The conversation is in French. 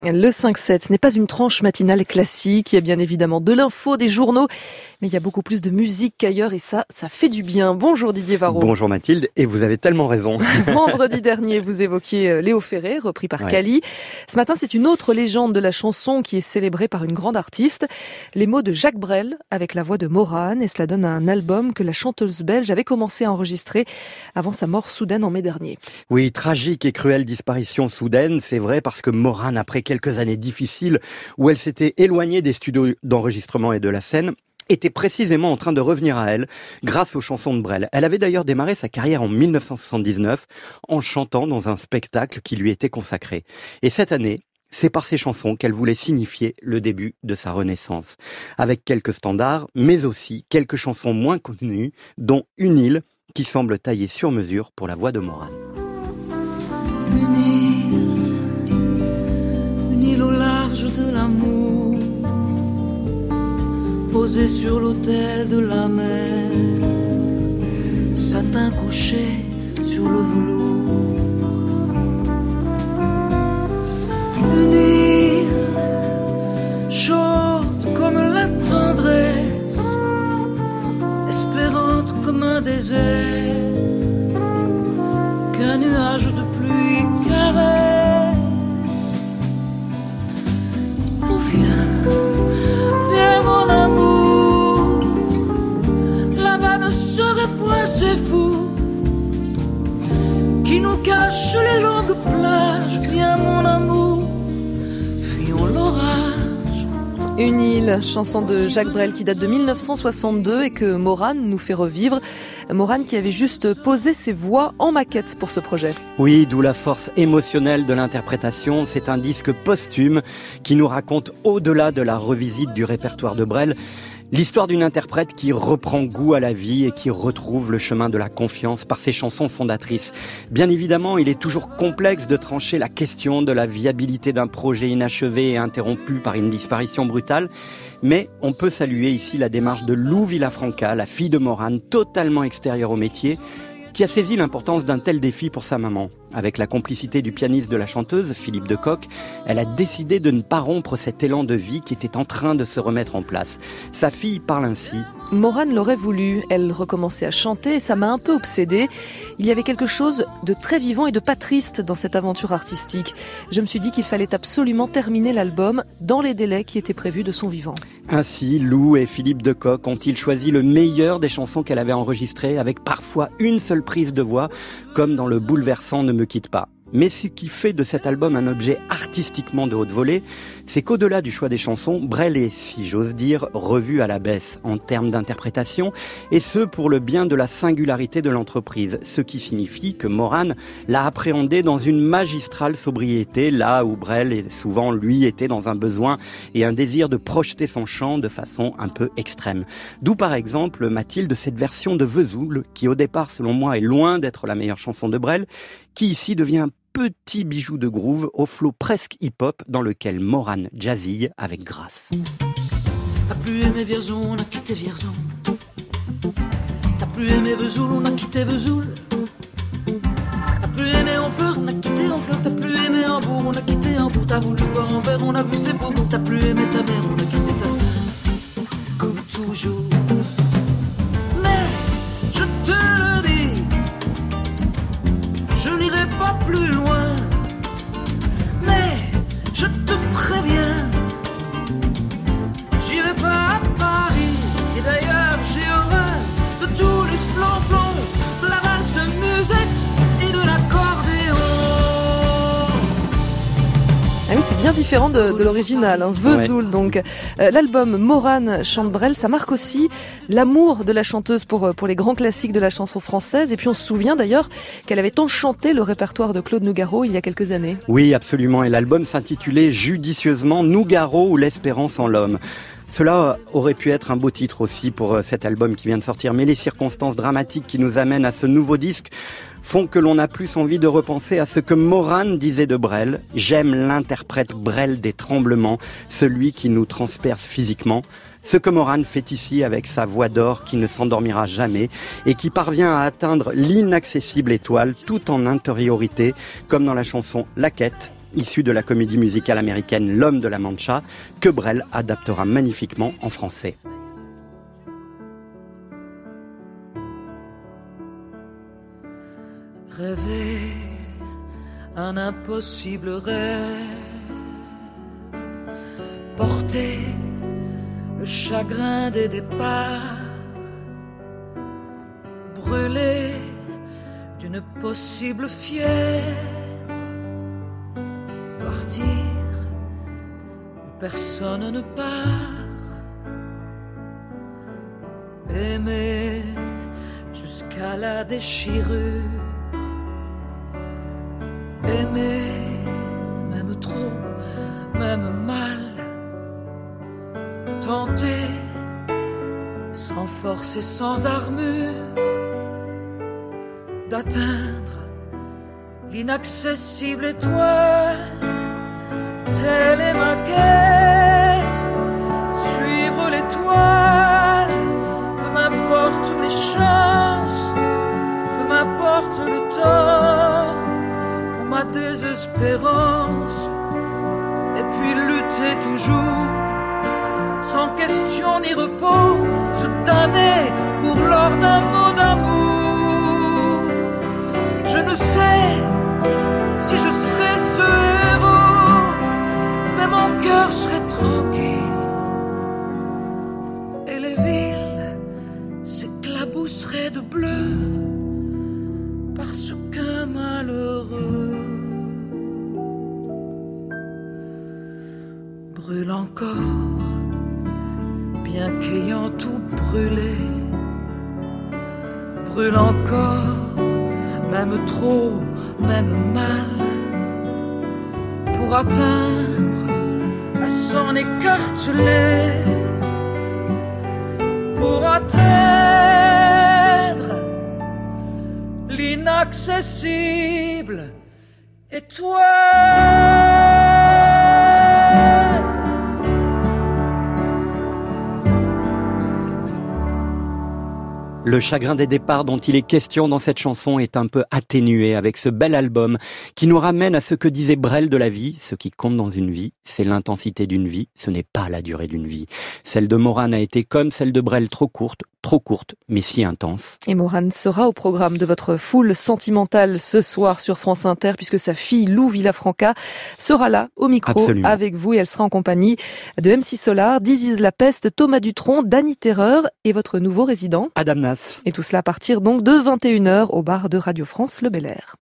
Le 5-7, ce n'est pas une tranche matinale classique, il y a bien évidemment de l'info, des journaux, mais il y a beaucoup plus de musique qu'ailleurs et ça fait du bien. Bonjour Didier Varro. Bonjour Mathilde, et vous avez tellement raison. Vendredi dernier, vous évoquiez Léo Ferré, repris par Cali. Ce matin, c'est une autre légende de la chanson qui est célébrée par une grande artiste. Les mots de Jacques Brel avec la voix de Morane, et cela donne un album que la chanteuse belge avait commencé à enregistrer avant sa mort soudaine en mai dernier. Oui, tragique et cruelle disparition soudaine, c'est vrai, parce que Morane, après quelques années difficiles où elle s'était éloignée des studios d'enregistrement et de la scène, était précisément en train de revenir à elle grâce aux chansons de Brel. Elle avait d'ailleurs démarré sa carrière en 1979 en chantant dans un spectacle qui lui était consacré. Et cette année, c'est par ces chansons qu'elle voulait signifier le début de sa renaissance. Avec quelques standards, mais aussi quelques chansons moins connues, dont Une île, qui semble taillée sur mesure pour la voix de Morane. Une île au large de l'amour, posée sur l'autel de la mer, satin couché sur le velours. Une île chaude comme la tendresse, espérante comme un désert, qu'un nuage de pluie caresse. Oh viens mon amour, là-bas ne serait point ces fous qui nous cachent les longues plages. Viens mon amour, fuyons l'orage. Une île, chanson de Jacques Brel qui date de 1962 et que Morane nous fait revivre. Morane qui avait juste posé ses voix en maquette pour ce projet. Oui, d'où la force émotionnelle de l'interprétation. C'est un disque posthume qui nous raconte, au-delà de la revisite du répertoire de Brel, l'histoire d'une interprète qui reprend goût à la vie et qui retrouve le chemin de la confiance par ses chansons fondatrices. Bien évidemment, il est toujours complexe de trancher la question de la viabilité d'un projet inachevé et interrompu par une disparition brutale, mais on peut saluer ici la démarche de Lou Villafranca, la fille de Morane, totalement extérieure au métier, qui a saisi l'importance d'un tel défi pour sa maman. Avec la complicité du pianiste de la chanteuse, Philippe Decoq, elle a décidé de ne pas rompre cet élan de vie qui était en train de se remettre en place. Sa fille parle ainsi. Morane l'aurait voulu, elle recommençait à chanter et ça m'a un peu obsédée. Il y avait quelque chose de très vivant et de pas triste dans cette aventure artistique. Je me suis dit qu'il fallait absolument terminer l'album dans les délais qui étaient prévus de son vivant. Ainsi, Lou et Philippe Decoq ont-ils choisi le meilleur des chansons qu'elle avait enregistrées, avec parfois une seule prise de voix, comme dans le bouleversant Ne me quitte pas. Mais ce qui fait de cet album un objet artistiquement de haute volée, c'est qu'au-delà du choix des chansons, Brel est, si j'ose dire, revu à la baisse en termes d'interprétation, et ce pour le bien de la singularité de l'entreprise, ce qui signifie que Morane l'a appréhendé dans une magistrale sobriété, là où Brel est souvent, lui, était dans un besoin et un désir de projeter son chant de façon un peu extrême. D'où par exemple, Mathilde, cette version de Vesoul, qui au départ, selon moi, est loin d'être la meilleure chanson de Brel, qui ici devient un petit bijou de groove au flow presque hip-hop dans lequel Morane jazzille avec grâce. T'as plus aimé Vierzon, on a quitté Vierzon. T'as plus aimé Vesoul, on a quitté Vesoul. T'as plus aimé Honfleur, on a quitté Honfleur. T'as plus aimé Hambourg, on a quitté Hambourg. T'as voulu voir Anvers, on a vu ses beaux. T'as plus aimé ta mère, on a quitté ta sœur. Comme toujours. Mais je te le dis, je n'irai pas plus loin, mais je te préviens, j'irai pas à Paris, et d'ailleurs j'ai horreur de tous les flancs de la valse musette et de l'accordéon. Ah oui, c'est bien différent de l'original, hein. Vesoul, donc. L'album Morane chante Brel, ça marque aussi l'amour de la chanteuse pour les grands classiques de la chanson française. Et puis on se souvient d'ailleurs qu'elle avait enchanté le répertoire de Claude Nougaro il y a quelques années. Oui, absolument. Et l'album s'intitulait judicieusement Nougaro ou l'espérance en l'homme. Cela aurait pu être un beau titre aussi pour cet album qui vient de sortir, mais les circonstances dramatiques qui nous amènent à ce nouveau disque font que l'on a plus envie de repenser à ce que Morane disait de Brel. J'aime l'interprète Brel des tremblements, celui qui nous transperce physiquement. Ce que Morane fait ici avec sa voix d'or qui ne s'endormira jamais et qui parvient à atteindre l'inaccessible étoile tout en intériorité, comme dans la chanson La Quête, issu de la comédie musicale américaine L'Homme de la Mancha, que Brel adaptera magnifiquement en français. Rêver un impossible rêve, porter le chagrin des départs, brûler d'une possible fièvre, partir où personne ne part, aimer jusqu'à la déchirure, aimer même trop, même mal, tenter sans force et sans armure d'atteindre l'inaccessible étoile. Telle est ma quête, suivre l'étoile, peu m'importe mes chances, peu m'importe le tort ou ma désespérance, et puis lutter toujours, sans question ni repos, se damner pour l'or d'un mot d'amour. Je ne sais si je serai ce héros, mais mon cœur serait tranquille, et les villes s'éclabousseraient de bleu, parce qu'un malheureux brûle encore, bien qu'ayant tout brûlé, brûle encore, même trop, même mal, pour atteindre à s'en écarteler, pour atteindre l'inaccessible étoile. Le chagrin des départs dont il est question dans cette chanson est un peu atténué avec ce bel album qui nous ramène à ce que disait Brel de la vie. Ce qui compte dans une vie, c'est l'intensité d'une vie, ce n'est pas la durée d'une vie. Celle de Morane a été comme celle de Brel, trop courte, mais si intense. Et Morane sera au programme de votre foule sentimentale ce soir sur France Inter, puisque sa fille Lou Villafranca sera là au micro. Absolument. Avec vous, et elle sera en compagnie de MC Solar, Dizzy La Peste, Thomas Dutronc, Danny Terreur et votre nouveau résident Adam Nas. Et tout cela à partir donc de 21h au bar de Radio France Le Bel Air.